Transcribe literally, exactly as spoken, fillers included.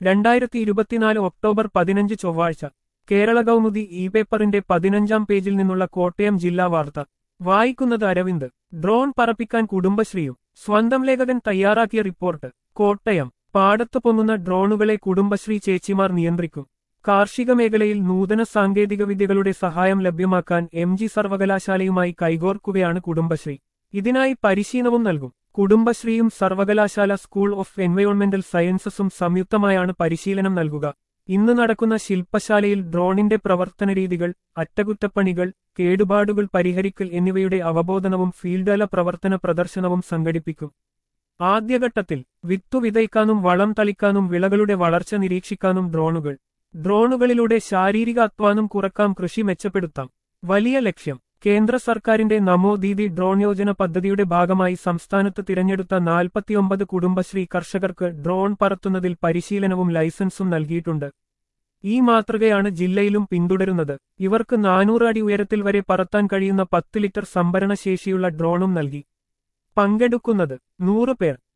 രണ്ടായിരത്തി ഇരുപത്തിനാല് ഒക്ടോബർ പതിനഞ്ച് ചൊവ്വാഴ്ച കേരള കൗമുദി ഇ പേപ്പറിന്റെ പതിനഞ്ചാം പേജിൽ നിന്നുള്ള കോട്ടയം ജില്ലാ വാർത്ത വായിക്കുന്നത് അരവിന്ദ്. ഡ്രോൺ പറപ്പിക്കാൻ കുടുംബശ്രീയും. സ്വന്തം ലേഖകൻ തയ്യാറാക്കിയ റിപ്പോർട്ട്. കോട്ടയം. പാടത്ത് പൊങ്ങുന്ന ഡ്രോണുകളെ കുടുംബശ്രീ ചേച്ചിമാർ നിയന്ത്രിക്കും. കാർഷിക മേഖലയിൽ നൂതന സാങ്കേതികവിദ്യകളുടെ സഹായം ലഭ്യമാക്കാൻ എം ജി സർവകലാശാലയുമായി കൈകോർക്കുകയാണ് കുടുംബശ്രീ. ഇതിനായി പരിശീലനവും നൽകും. കുടുംബശ്രീയും സർവകലാശാല സ്കൂൾ ഓഫ് എൻവയോൺമെന്റൽ സയൻസസും സംയുക്തമായാണ് പരിശീലനം നൽകുക. ഇന്ന് നടക്കുന്ന ശില്പശാലയിൽ ഡ്രോണിന്റെ പ്രവർത്തനരീതികൾ, അറ്റകുറ്റപ്പണികൾ, കേടുപാടുകൾ പരിഹരിക്കൽ എന്നിവയുടെ അവബോധനവും ഫീൽഡ്തല പ്രവർത്തന പ്രദർശനവും സംഘടിപ്പിക്കും. ആദ്യഘട്ടത്തിൽ വിത്തു വിതയ്ക്കാനും വളം തളിക്കാനും വിളകളുടെ വളർച്ച നിരീക്ഷിക്കാനും ഡ്രോണുകൾ. ഡ്രോണുകളിലൂടെ ശാരീരിക അധ്വാനം കുറക്കാം, കൃഷി മെച്ചപ്പെടുത്താം. വലിയ ലക്ഷ്യം. കേന്ദ്ര സർക്കാരിന്റെ നമോ ദീദി ഡ്രോൺ യോജന പദ്ധതിയുടെ ഭാഗമായി സംസ്ഥാനത്ത് തിരഞ്ഞെടുത്ത നാൽപ്പത്തിയൊമ്പത് കുടുംബശ്രീ കർഷകർക്ക് ഡ്രോൺ പറത്തുന്നതിൽ പരിശീലനവും ലൈസൻസും നൽകിയിട്ടുണ്ട്. ഈ മാതൃകയാണ് ജില്ലയിലും പിന്തുടരുന്നത്. ഇവർക്ക് നാനൂറ് അടി ഉയരത്തിൽ വരെ പറത്താൻ കഴിയുന്ന പത്ത് ലിറ്റർ സംഭരണ ശേഷിയുള്ള ഡ്രോണും നൽകി. പങ്കെടുക്കുന്നത് നൂറ് പേർ.